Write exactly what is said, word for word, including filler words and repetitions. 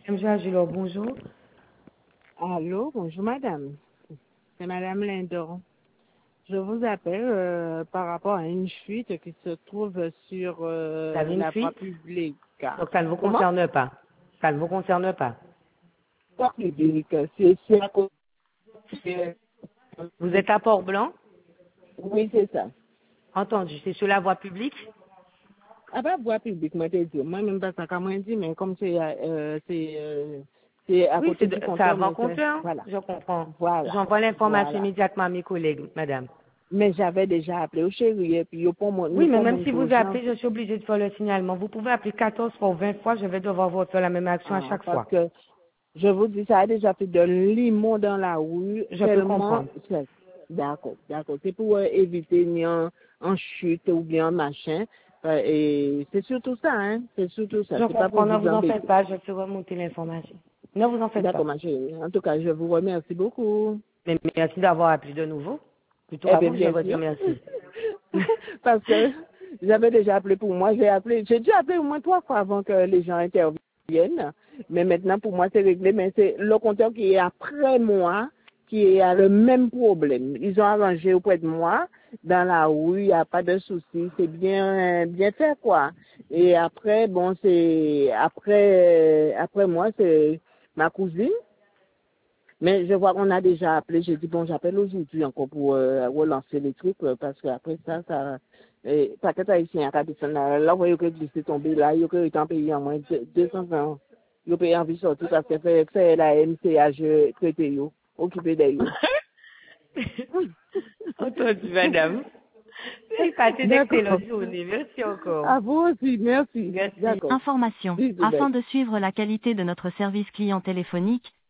M J Agilor, bonjour. Allô, bonjour madame. C'est madame Lindon. Je vous appelle euh, par rapport à une fuite qui se trouve sur euh, Vous avez une la voie fuite? publique. Donc ça ne vous Comment? concerne pas. Ça ne vous concerne pas. Voie publique, c'est c'est à côté. Vous êtes à Port-Blanc? Oui, c'est ça. Entendu, c'est sur la voie publique? Ah bah, voie publique, moi t'ai dit. Moi même pas ça comme dit, mais comme c'est euh, c'est euh, c'est à Oui, côté c'est du de- c'est compteur, avant mais c'est compteur. voilà. Je comprends. Voilà. J'envoie l'information Voilà. immédiatement à mes collègues, madame. Mais j'avais déjà appelé au chéri et puis yo, pour moi, Oui, nous mais pour même mon si vous urgence. appelez, je suis obligée de faire le signalement. Vous pouvez appeler quatorze fois ou vingt fois, je vais devoir vous faire la même action à Ah, chaque parce fois. que je vous dis, ça a déjà fait de limon dans la rue, Je peux tellement. comprendre. c'est- D'accord, d'accord. C'est pour euh, éviter ni en, en chute ou bien en machin. Euh, et c'est surtout ça, hein. C'est surtout ça. Je C'est pas pour comprends, ne vous vous en faites embêter. pas, je vais remonter l'information. Ne vous en faites pas. D'accord, ma chérie. En tout cas, je vous remercie beaucoup. Mais merci d'avoir appelé de nouveau. Plutôt Eh à bien, vous que je bien veux dire sûr. merci. Parce que j'avais déjà appelé pour moi. J'ai appelé, j'ai dû appeler au moins trois fois avant que les gens interviennent. Mais maintenant, pour moi, c'est réglé. Mais c'est le compteur qui est après moi qui a le même problème. Ils ont arrangé auprès de moi. Dans la rue, il n'y a pas de souci. C'est bien, bien fait, quoi. Et après, bon, c'est, après, après moi, c'est ma cousine. Mais je vois qu'on a déjà appelé. J'ai dit, bon, j'appelle aujourd'hui encore pour euh, relancer les trucs euh, parce qu'après ça, ça. Et, pas que haïtien à Capitson, là, là, vous voyez que glissé tombé là, il y a que en payé en moins de deux cents ans. Il y a payé en vie sortie parce que fait, fait la M C H traité, yo, occupé d'eux. Entendu, madame. Passez D'accord. d'excellentes journées. Merci encore. À vous aussi, merci. Merci. D'accord. Information. Bisous, bye. Afin de suivre la qualité de notre service client téléphonique,